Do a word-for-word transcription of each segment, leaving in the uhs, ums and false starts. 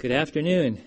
Good afternoon.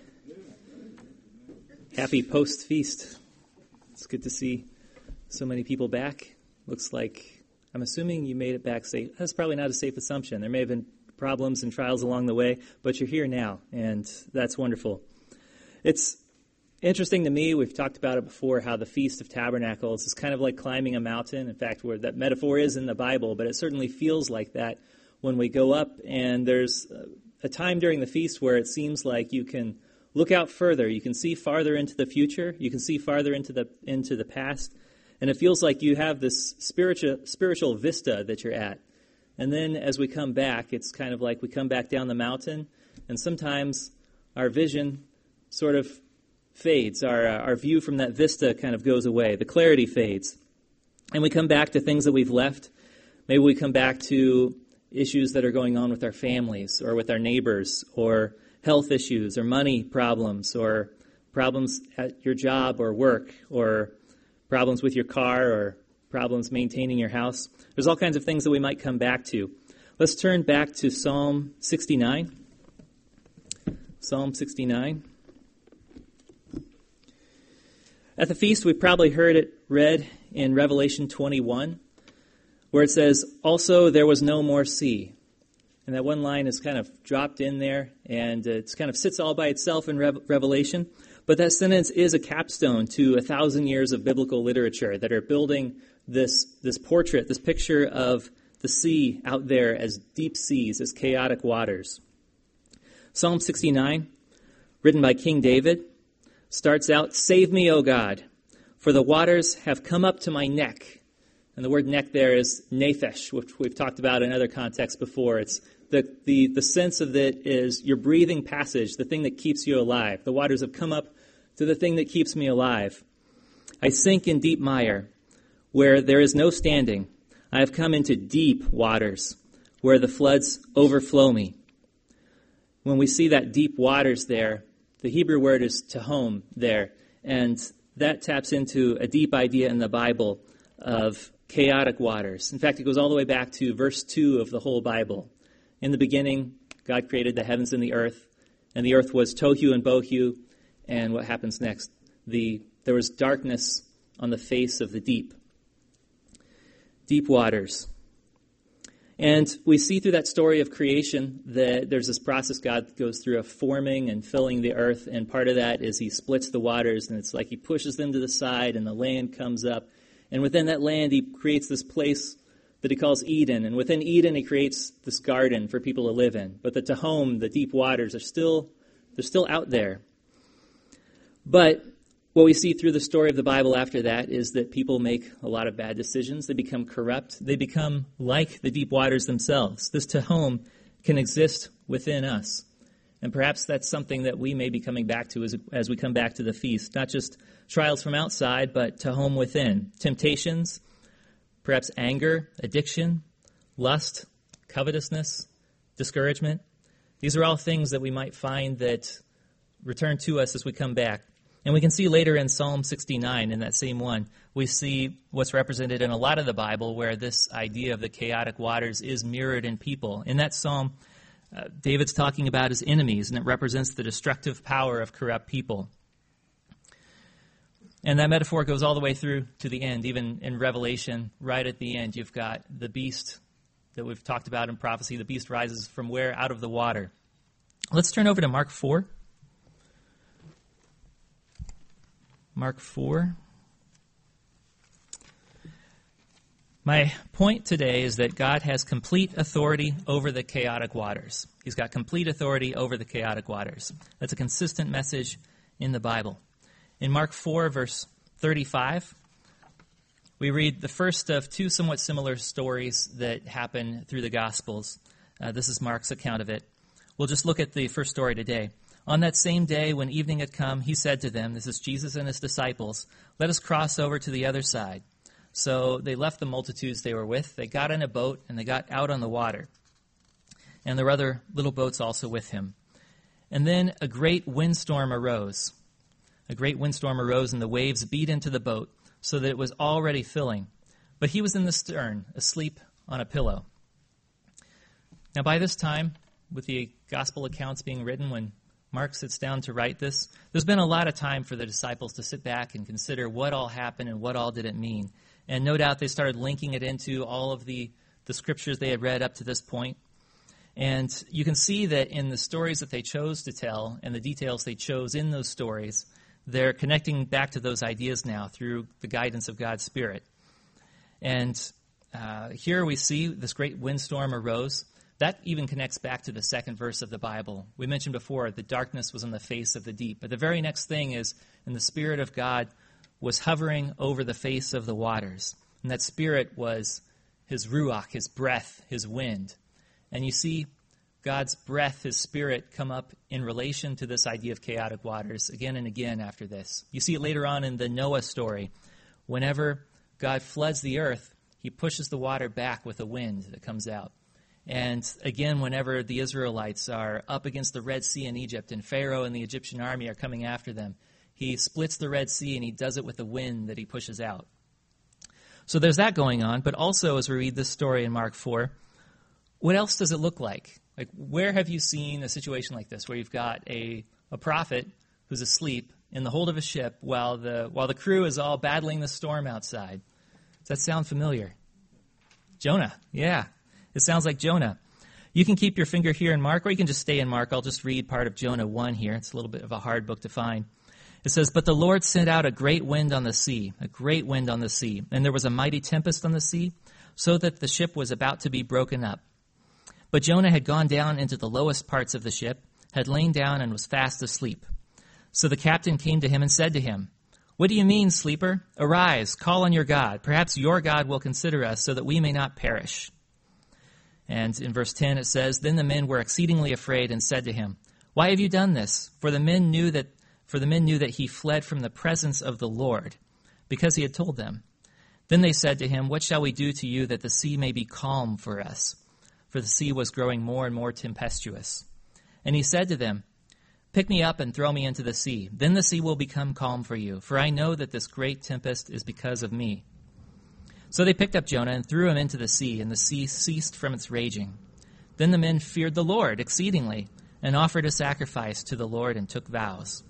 Happy post-feast. It's good to see so many people back. Looks like, I'm assuming you made it back safe. That's probably not a safe assumption. There may have been problems and trials along the way, but you're here now, and that's wonderful. It's interesting to me, we've talked about it before, how the Feast of Tabernacles is kind of like climbing a mountain. In fact, where that metaphor is in the Bible, but it certainly feels like that when we go up, and there's a time during the feast where it seems like you can look out further. You can see farther into the future. You can see farther into the into the past. And it feels like you have this spiritual spiritual vista that you're at. And then as we come back, it's kind of like we come back down the mountain, and sometimes our vision sort of fades. Our, our view from that vista kind of goes away. The clarity fades. And we come back to things that we've left. Maybe we come back to issues that are going on with our families or with our neighbors, or health issues or money problems, or problems at your job or work, or problems with your car, or problems maintaining your house. There's all kinds of things that we might come back to. Let's turn back to Psalm sixty-nine. Psalm sixty-nine. At the feast, we've probably heard it read in Revelation twenty-one, where it says, "Also there was no more sea." And that one line is kind of dropped in there, and it kind of sits all by itself in Re- Revelation. But that sentence is a capstone to a thousand years of biblical literature that are building this, this portrait, this picture of the sea out there as deep seas, as chaotic waters. Psalm sixty-nine, written by King David, starts out, "Save me, O God, for the waters have come up to my neck." And the word neck there is nephesh, which we've talked about in other contexts before. It's the, the, the sense of it is your breathing passage, the thing that keeps you alive. The waters have come up to the thing that keeps me alive. "I sink in deep mire, where there is no standing. I have come into deep waters, where the floods overflow me." When we see that deep waters there, the Hebrew word is tehom there, and that taps into a deep idea in the Bible of chaotic waters. In fact, it goes all the way back to verse two of the whole Bible. "In the beginning, God created the heavens and the earth, and the earth was tohu and bohu." And what happens next? The there was darkness on the face of the deep. Deep waters. And we see through that story of creation that there's this process God goes through of forming and filling the earth, and part of that is he splits the waters, and it's like he pushes them to the side, and the land comes up. And within that land, he creates this place that he calls Eden. And within Eden, he creates this garden for people to live in. But the Tehom, the deep waters, are still they're still out there. But what we see through the story of the Bible after that is that people make a lot of bad decisions. They become corrupt. They become like the deep waters themselves. This Tehom can exist within us. And perhaps that's something that we may be coming back to as, as we come back to the feast. Not just trials from outside, but Tehom within. Temptations, perhaps anger, addiction, lust, covetousness, discouragement. These are all things that we might find that return to us as we come back. And we can see later in Psalm sixty-nine, in that same one, we see what's represented in a lot of the Bible where this idea of the chaotic waters is mirrored in people. In that psalm, uh, David's talking about his enemies, and it represents the destructive power of corrupt people. And that metaphor goes all the way through to the end. Even in Revelation, right at the end, you've got the beast that we've talked about in prophecy. The beast rises from where? Out of the water. Let's turn over to Mark four. Mark four. My point today is that God has complete authority over the chaotic waters. He's got complete authority over the chaotic waters. That's a consistent message in the Bible. In Mark four, verse thirty-five, we read the first of two somewhat similar stories that happen through the Gospels. Uh, this is Mark's account of it. We'll just look at the first story today. "On that same day, when evening had come, he said to them," this is Jesus and his disciples, "Let us cross over to the other side." So they left the multitudes they were with. They got in a boat, and they got out on the water. And there were other little boats also with him. And then a great windstorm arose. A great windstorm arose, and the waves beat into the boat, so that it was already filling. But he was in the stern, asleep on a pillow. Now by this time, with the gospel accounts being written, when Mark sits down to write this, there's been a lot of time for the disciples to sit back and consider what all happened and what all did it mean. And no doubt they started linking it into all of the, the scriptures they had read up to this point. And you can see that in the stories that they chose to tell and the details they chose in those stories, they're connecting back to those ideas now through the guidance of God's Spirit. And uh, here we see this great windstorm arose. That even connects back to the second verse of the Bible. We mentioned before the darkness was on the face of the deep. But the very next thing is, and the Spirit of God was hovering over the face of the waters. And that Spirit was his ruach, his breath, his wind. And you see God's breath, his Spirit, come up in relation to this idea of chaotic waters again and again after this. You see it later on in the Noah story. Whenever God floods the earth, he pushes the water back with a wind that comes out. And again, whenever the Israelites are up against the Red Sea in Egypt and Pharaoh and the Egyptian army are coming after them, he splits the Red Sea and he does it with a wind that he pushes out. So there's that going on. But also, as we read this story in Mark four, what else does it look like? Like, where have you seen a situation like this where you've got a, a prophet who's asleep in the hold of a ship while the while the crew is all battling the storm outside? Does that sound familiar? Jonah, yeah. It sounds like Jonah. You can keep your finger here in Mark, or you can just stay in Mark. I'll just read part of Jonah one here. It's a little bit of a hard book to find. It says, "But the Lord sent out a great wind on the sea, a great wind on the sea, and there was a mighty tempest on the sea, so that the ship was about to be broken up. But Jonah had gone down into the lowest parts of the ship, had lain down and was fast asleep. So the captain came to him and said to him, 'What do you mean, sleeper? Arise, call on your God. Perhaps your God will consider us so that we may not perish.' And in verse ten it says, 'Then the men were exceedingly afraid and said to him, Why have you done this? For the men knew that for the men knew that he fled from the presence of the Lord, because he had told them. Then they said to him, What shall we do to you that the sea may be calm for us? For the sea was growing more and more tempestuous. And he said to them, Pick me up and throw me into the sea. Then the sea will become calm for you, for I know that this great tempest is because of me.' So they picked up Jonah and threw him into the sea, and the sea ceased from its raging. Then the men feared the Lord exceedingly, and offered a sacrifice to the Lord and took vows."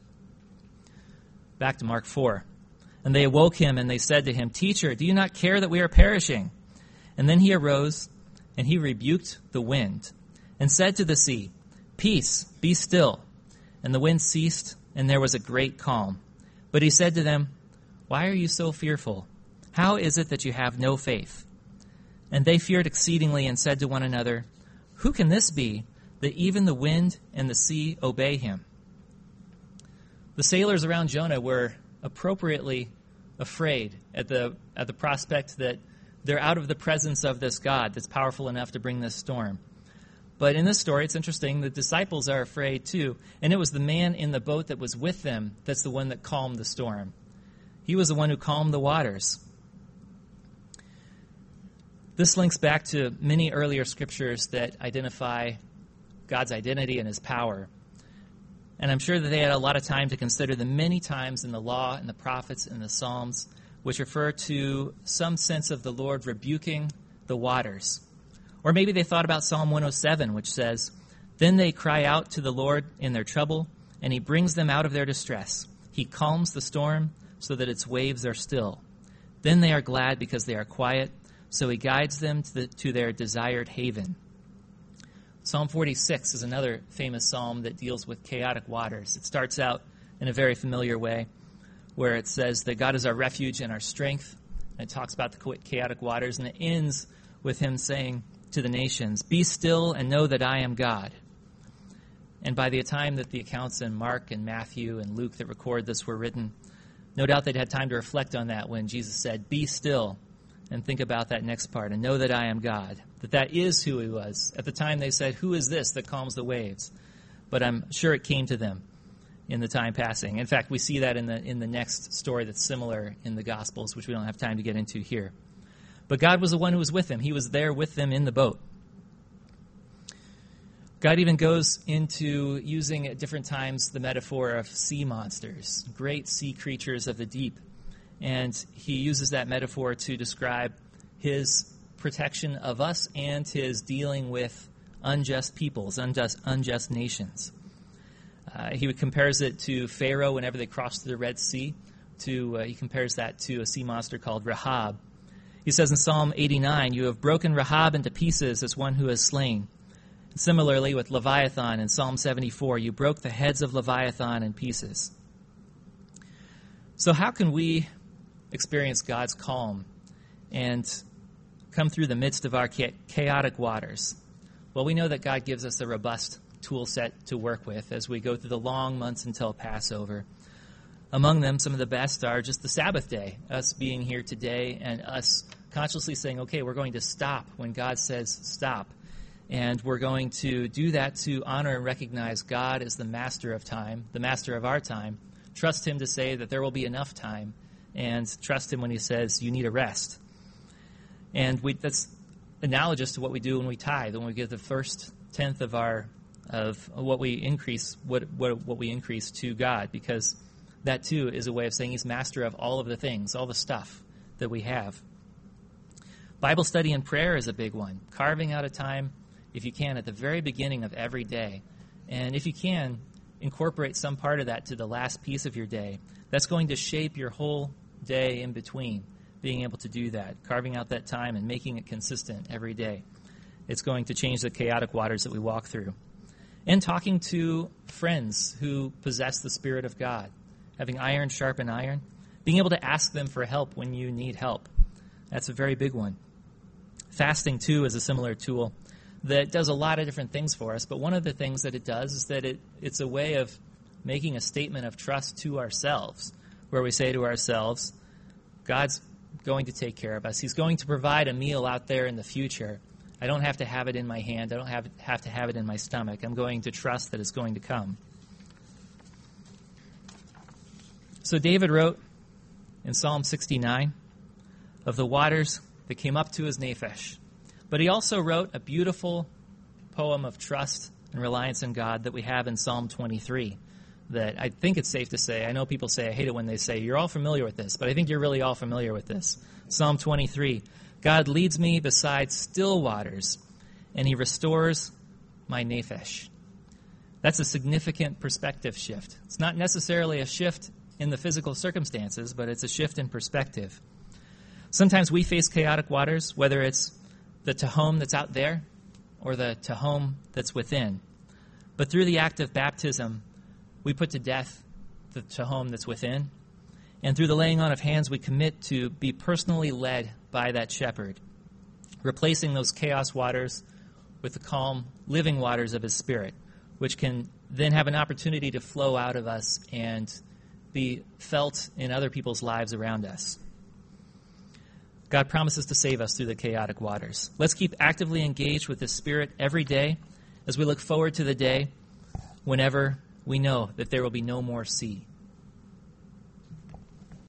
Back to Mark four. "And they awoke him, and they said to him, 'Teacher, do you not care that we are perishing?' And then he arose, and he rebuked the wind, and said to the sea, 'Peace, be still.' And the wind ceased, and there was a great calm. But he said to them, 'Why are you so fearful? How is it that you have no faith?' And they feared exceedingly and said to one another, 'Who can this be, that even the wind and the sea obey him?'" The sailors around Jonah were appropriately afraid at the at the prospect that they're out of the presence of this God that's powerful enough to bring this storm. But in this story, it's interesting, the disciples are afraid too, and it was the man in the boat that was with them that's the one that calmed the storm. He was the one who calmed the waters. This links back to many earlier scriptures that identify God's identity and his power. And I'm sure that they had a lot of time to consider the many times in the law and the prophets and the Psalms which refer to some sense of the Lord rebuking the waters. Or maybe they thought about Psalm one oh seven, which says, "Then they cry out to the Lord in their trouble, and he brings them out of their distress. He calms the storm so that its waves are still. Then they are glad because they are quiet, so he guides them to, the, to their desired haven." Psalm forty-six is another famous psalm that deals with chaotic waters. It starts out in a very familiar way, where it says that God is our refuge and our strength. And it talks about the chaotic waters, and it ends with him saying to the nations, "Be still and know that I am God." And by the time that the accounts in Mark and Matthew and Luke that record this were written, no doubt they'd had time to reflect on that when Jesus said, "Be still," and think about that next part, and know that I am God, that that is who he was. At the time they said, "Who is this that calms the waves?" But I'm sure it came to them in the time passing. In fact, we see that in the in the next story that's similar in the Gospels, which we don't have time to get into here. But God was the one who was with them. He was there with them in the boat. God even goes into using at different times the metaphor of sea monsters, great sea creatures of the deep. And he uses that metaphor to describe his protection of us and his dealing with unjust peoples, unjust, unjust nations. Uh, he compares it to Pharaoh whenever they crossed the Red Sea. To uh, he compares that to a sea monster called Rahab. He says in Psalm eighty-nine, "You have broken Rahab into pieces as one who is slain." Similarly, with Leviathan in Psalm seventy-four, "You broke the heads of Leviathan in pieces." So how can we experience God's calm and come through the midst of our chaotic waters? Well, we know that God gives us a robust tool set to work with as we go through the long months until Passover. Among them, some of the best are just the Sabbath day, us being here today and us consciously saying, okay, we're going to stop when God says stop. And we're going to do that to honor and recognize God as the master of time, the master of our time. Trust him to say that there will be enough time, and trust him when he says you need a rest. And we, that's analogous to what we do when we tithe, when we give the first tenth of our of what we increase, what what, what we increase to God, because that too is a way of saying he's master of all of the things, all the stuff that we have. Bible study and prayer is a big one. Carving out a time, if you can, at the very beginning of every day. And if you can, incorporate some part of that to the last piece of your day. That's going to shape your whole day in between, being able to do that, carving out that time and making it consistent every day. It's going to change the chaotic waters that we walk through. And talking to friends who possess the Spirit of God, having iron sharpen iron, being able to ask them for help when you need help. That's a very big one. Fasting, too, is a similar tool that does a lot of different things for us, but one of the things that it does is that it, it's a way of making a statement of trust to ourselves, where we say to ourselves, God's going to take care of us. He's going to provide a meal out there in the future. I don't have to have it in my hand. I don't have, have to have it in my stomach. I'm going to trust that it's going to come. So David wrote in Psalm sixty-nine of the waters that came up to his nephesh. But he also wrote a beautiful poem of trust and reliance in God that we have in Psalm twenty-three that I think it's safe to say, I know people say, I hate it when they say, you're all familiar with this, but I think you're really all familiar with this. Psalm twenty-three, God leads me beside still waters, and he restores my nephesh. That's a significant perspective shift. It's not necessarily a shift in the physical circumstances, but it's a shift in perspective. Sometimes we face chaotic waters, whether it's the Tehom that's out there or the Tehom that's within. But through the act of baptism, we put to death the Tehom that's within. And through the laying on of hands, we commit to be personally led by that shepherd, replacing those chaos waters with the calm, living waters of his Spirit, which can then have an opportunity to flow out of us and be felt in other people's lives around us. God promises to save us through the chaotic waters. Let's keep actively engaged with the Spirit every day as we look forward to the day whenever we know that there will be no more sea.